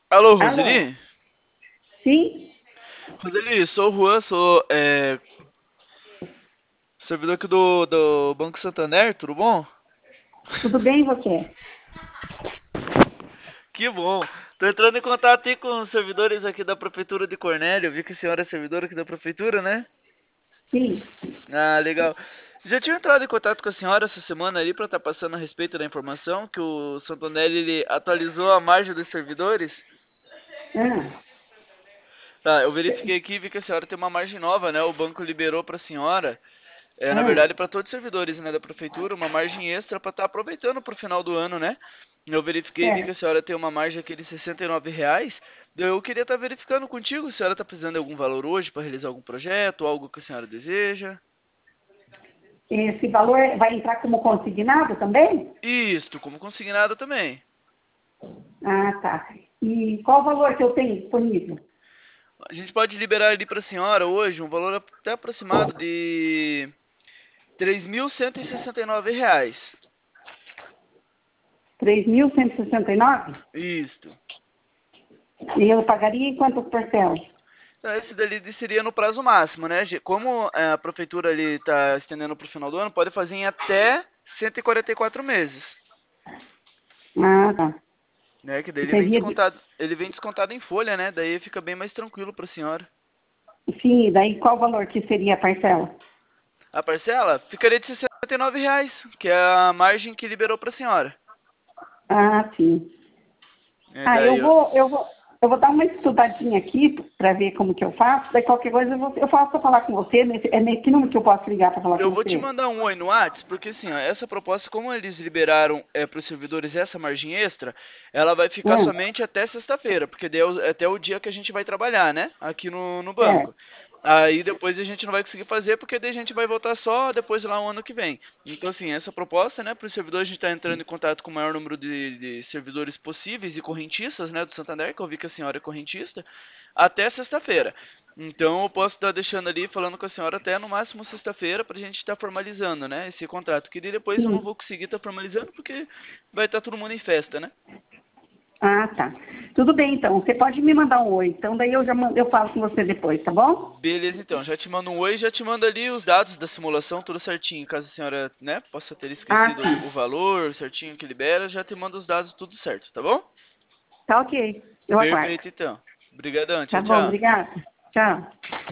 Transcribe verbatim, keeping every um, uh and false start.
Alô, Alô? Roseli? Sim? Roseli, sou o Juan, sou é, servidor aqui do, do Banco Santander, tudo bom? Tudo bem e você? Que bom. Tô entrando em contato aí com os servidores aqui da Prefeitura de Cornélio. Vi que a senhora é servidora aqui da Prefeitura, né? Sim. Ah, legal. Já tinha entrado em contato com a senhora essa semana ali para estar passando a respeito da informação que o Santander ele atualizou a margem dos servidores. Ah, Tá, eu verifiquei aqui e vi que a senhora tem uma margem nova, né? O banco liberou para a senhora. É, na ah, verdade, para todos os servidores, né, da prefeitura, uma margem extra para estar aproveitando para o final do ano, né? Eu verifiquei e vi que a certo. senhora tem uma margem aqui de sessenta e nove reais. Eu queria estar verificando contigo se a senhora está precisando de algum valor hoje para realizar algum projeto, algo que a senhora deseja. Esse valor vai entrar como consignado também? Isto, como consignado também. Ah, tá. E qual o valor que eu tenho disponível? A gente pode liberar ali para a senhora hoje um valor até aproximado de três mil cento e sessenta e nove reais. Três mil cento e sessenta e nove. Isto. E eu pagaria em quantas parcelas? Então, esse dali seria no prazo máximo, né? Como é, a prefeitura ali está estendendo para o final do ano, pode fazer em até cento e quarenta e quatro meses, Ah, tá. né? Que daí ele vem Seria de... descontado, ele vem descontado em folha, né? Daí fica bem mais tranquilo para a senhora. Sim, daí qual o valor que seria a parcela? A parcela ficaria de sessenta e nove reais, que é a margem que liberou para a senhora. Ah, sim. É, Ah, eu daí, ó. vou, eu vou, eu vou dar uma estudadinha aqui para ver como que eu faço. Daí qualquer coisa eu, vou, eu posso falar com você. Nesse, é nesse número que eu posso ligar para falar com Eu vou te você? mandar um oi no Whats, porque assim, ó, essa proposta, como eles liberaram é, para os servidores essa margem extra, ela vai ficar Ah, somente até sexta-feira, porque daí é o- é até o dia que a gente vai trabalhar, né? Aqui no, no banco. certo. Aí depois a gente não vai conseguir fazer, porque daí a gente vai voltar só depois lá o ano que vem. Então, assim, essa proposta, né, para os servidores, a gente está entrando em contato com o maior número de, de servidores possíveis e correntistas, né, do Santander, que eu vi que a senhora é correntista, até sexta-feira. Então eu posso estar deixando ali falando com a senhora até no máximo sexta-feira para a gente estar formalizando, né, esse contrato. Que daí depois eu não Sim. vou conseguir estar formalizando porque vai estar todo mundo em festa, né? Ah, tá. Tudo bem, então. Você pode me mandar um oi. Então, daí eu já mando, eu falo com você depois, tá bom? Beleza, então. Já te mando um oi, já te mando ali os dados da simulação, tudo certinho. Caso a senhora, né, possa ter Ah, esquecido o sim. valor certinho que libera, já te mando os dados tudo certo, tá bom? Tá ok. Eu aguardo. Perfeito, então. Obrigadão, tchau, Tá bom, tchau. obrigada. Tchau.